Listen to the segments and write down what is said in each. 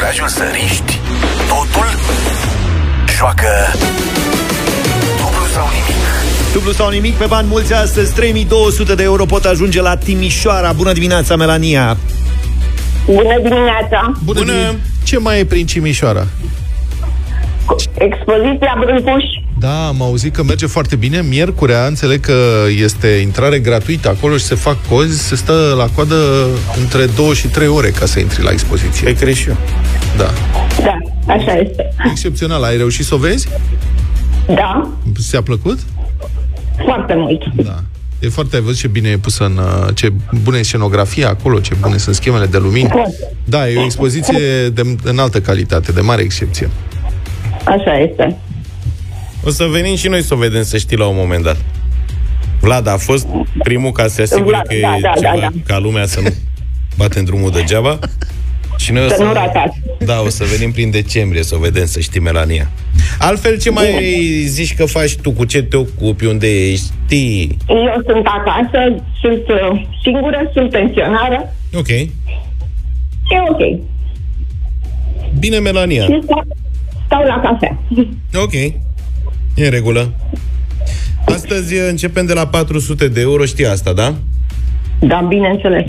curajul să riști totul? Joacă dublu sau nimic. Dublu sau nimic, pe bani mulți astăzi. 3200 de euro pot ajunge la Timișoara. Bună dimineața, Melania. Bună dimineața. Bună. Ce mai e prin Timișoara? Expoziția Brâncuș. Da, am auzit că merge foarte bine. Miercurea, înțeleg că este intrare gratuită acolo și se fac cozi. Se stă la coadă între 2 și 3 ore ca să intri la expoziție. Pe cred și eu. Da. Da, așa este. Excepțional. Ai reușit să o vezi? Da, Ți-a plăcut? foarte mult. Da. E foarte, ai văzut ce bine e pusă ce bună e scenografia acolo, ce bune sunt schemele de lumini. Da, e o expoziție de înaltă calitate, de mare excepție. Așa este. O să venim și noi să o vedem, să știi, la un moment dat. Vlad a fost primul ca să se asigure că e ceva ca lumea să nu batem drumul degeaba. Și noi să nu ratați. Da, o să venim prin decembrie să o vedem, să știi, Melania. Altfel, ce mai zici că faci tu? Cu ce te ocupi? Unde ești? Eu sunt acasă, sunt singură, sunt pensionară. Ok. E ok. Bine, Melania. Și stau la cafea. Ok. E în regulă. Astăzi începem de la 400 de euro, știi asta, da? Da, bineînțeles.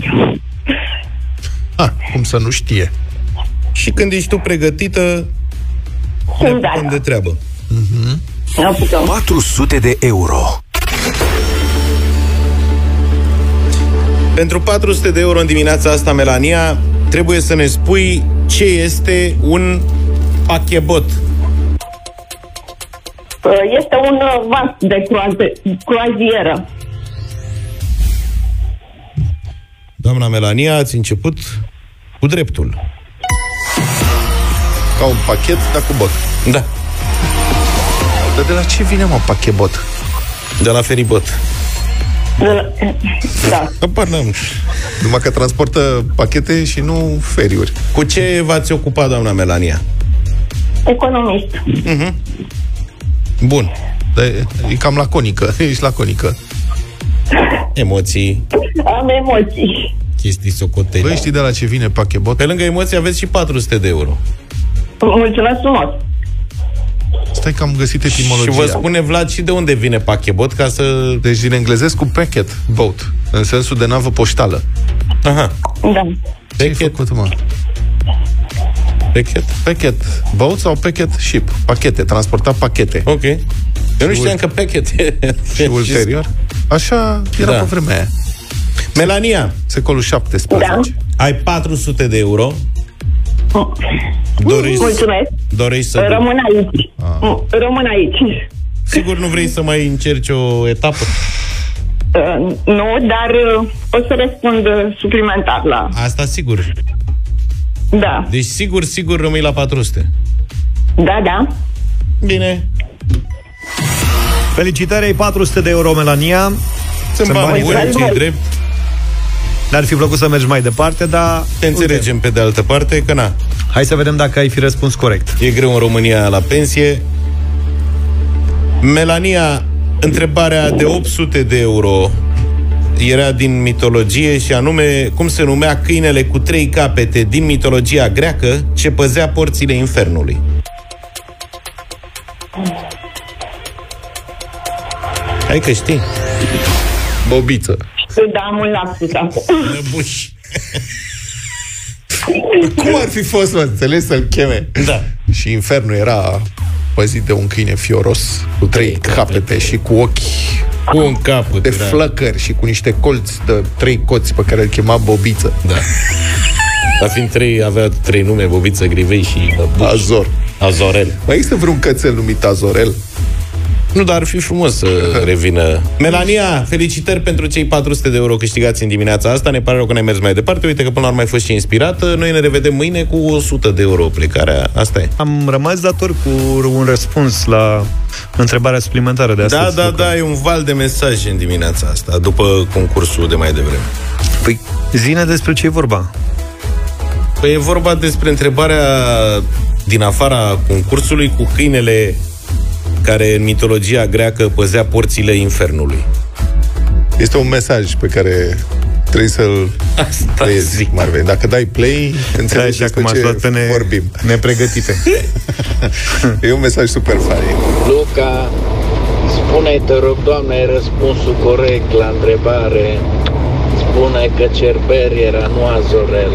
Cum să nu știe? Și când ești tu pregătită, ne apucăm de treabă. 400 de euro. Pentru 400 de euro în dimineața asta, Melania, trebuie să ne spui ce este un pachebot. Este un vas de croazieră. Doamna Melania, ați început cu dreptul. Ca un pachet, dar cu bot. Da. Dar de la ce vine, mă, pachebot? De la feribot. Da. Numai că transportă pachete și nu feriuri. Cu ce v-ați ocupat, doamna Melania? Economist. Bun. Dar e cam laconică. Ești laconică. Emoții. Am emoții. Chestii socoteli. Băi, știi de la ce vine pachebot? Pe lângă emoții aveți și 400 de euro. Mulțumesc frumos. Stai că am găsit etimologia. Și vă spune Vlad și de unde vine pachebot, ca să... Deci din englezesc cu packet boat, în sensul de navă poștală. Aha. Da. Ce-ai făcut, mă? Packet boat sau packet ship? Pachete, transporta pachete. Ok. Eu nu știam că packet și ulterior. Așa era pe vremea aia. Melania, secolul 17. Da. Ai 400 de euro. Mulțumesc. Dorești să... Rămân aici. Rămân aici. Sigur nu vrei să mai încerci o etapă? Nu, dar o să răspund suplimentar la... Asta sigur. Da. Deci sigur rămâi la 400. Da. Bine. Felicitări, ai 400 de euro, Melania. Sunt bani buni, ce-i drept. Ne-ar fi plăcut să mergi mai departe, dar... Te înțelegem pe de altă parte, că na. Hai să vedem dacă ai fi răspuns corect. E greu în România la pensie. Melania, întrebarea de 800 de euro era din mitologie și anume, cum se numea câinele cu 3 capete din mitologia greacă ce păzea porțile infernului? Hai că știi. Bobiță. Da, am un lapsus acum. Năbuș. Cum ar fi fost, mă, înțeles, să-l cheme? Da. Și infernul era păzit de un câine fioros cu 3 capete și cu ochi cu un capăt de flăcări și cu niște colți de 3 coți pe care îl chema Bobiță. Da. Dar fiind 3, avea 3 nume, Bobiță, Grivei și Azorel. Mai există vreun cățel numit Azorel? Nu, dar ar fi frumos să revină. Melania, felicitări pentru cei 400 de euro câștigați în dimineața asta. Ne pare rău că n-ai mers mai departe. Uite că până la urmă ai fost și inspirată. Noi ne revedem mâine cu 100 de euro plecarea. Asta e. Am rămas dator cu un răspuns la întrebarea suplimentară de astăzi. Da, e un val de mesaje în dimineața asta, după concursul de mai devreme. Păi, zi-ne despre ce e vorba. Păi e vorba despre întrebarea din afara concursului cu câinele care în mitologia greacă păzea porțile infernului. Este un mesaj pe care Trebuie să-l zic. Marvin. Dacă dai play, înțelegi despre ce vorbim. Nepregătite. E un mesaj super funny. Luca, spune, te rog, Doamne, ai răspunsul corect la întrebare. Spune că Cerber era, nu Azorel.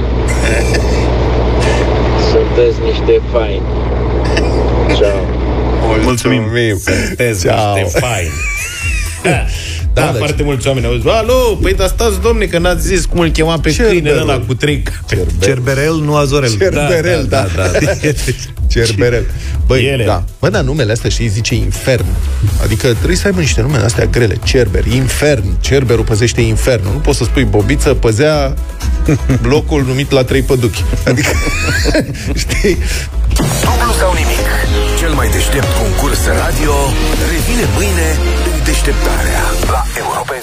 Sunteți niște faini. Ciao. Mulțumim. Sunteți niște faini. Da, foarte mulți oameni au zis: alo, păi dar stați, domne, că n-ați zis cum îl chema pe câinele ăla cu 3 cape. Cerberel, nu Azorel. Cerberel, da. Cerberel. Băi, da. Bă, dar numele astea, știi, zice infern. Adică trebuie să aibă niște nume astea grele. Cerber, infern. Cerberul păzește infernul. Nu poți să spui Bobiță păzea blocul numit la 3 păduchi. Adică, știi? Dublu sau nimic. Cel mai deștept concurs radio revine mâine în deșteptarea la Europa